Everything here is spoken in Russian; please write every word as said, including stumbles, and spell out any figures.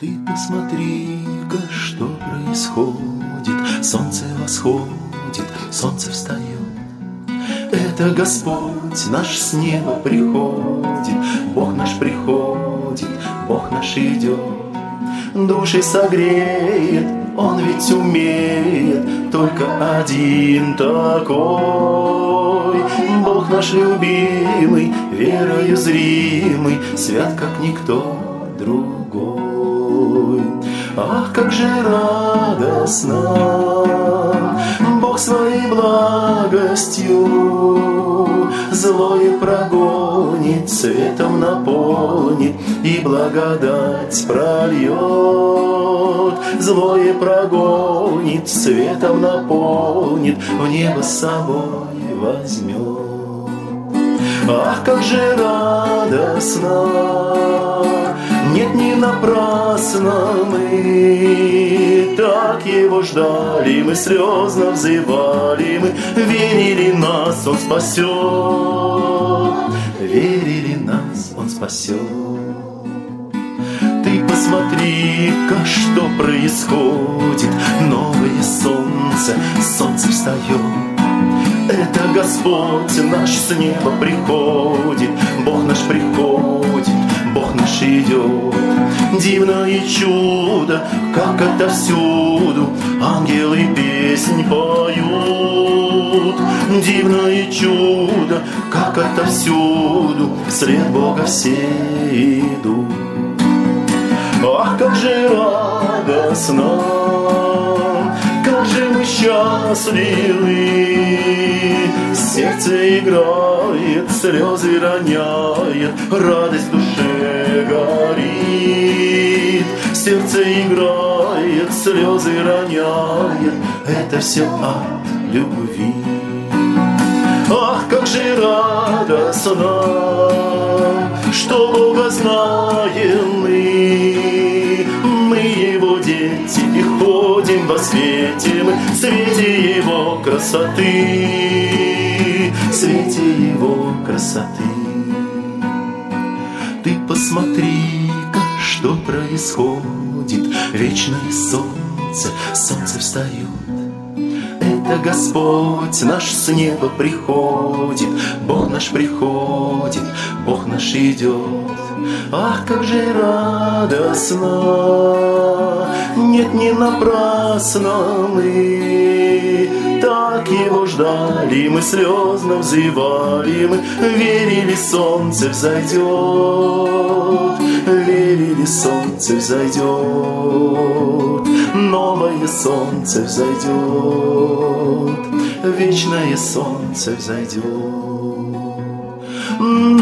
Ты посмотри-ка, что происходит. Солнце восходит, солнце встает. Это Господь наш с неба приходит, Бог наш приходит, Бог наш идет. Души согреет, Он ведь умеет, только один такой. Бог наш любимый, верою зримый, свят, как никто другой. Ах, как же радостно Бог своей благостью злое прогонит, светом наполнит и благодать прольет. Злое прогонит, светом наполнит, в небо с собой возьмет. Ах, как же радостно! Нет, не напрасно мы так его ждали, мы слезно взывали, мы верили, нас Он спасет, верили, нас Он спасет. Ты посмотри-ка, что происходит, новое солнце, солнце встает. Это Господь наш с неба приходит, Бог наш приходит, Бог наш идет. Дивное чудо, как отовсюду ангелы песнь поют. Дивное чудо, как отовсюду вслед Бога все идут. Ах, как же радостно, как же мы счастливы. Сердце играет, слезы роняет, радость в душе горит. Сердце играет, слезы роняет, это все от любви. Ах, как же радостно, что Бога знаем мы. Мы Его дети и ходим во свете, мы в свете Его красоты, в свете Его красоты. Ты посмотри-ка, что происходит, вечное солнце, солнце встает. Это Господь наш с неба приходит, Бог наш приходит, Бог наш идет. Ах, как же радостно! Нет, не напрасно мы так Его ждали, мы слезно взывали, мы верили, солнце взойдет, верили, солнце взойдет, новое солнце взойдет, вечное солнце взойдет.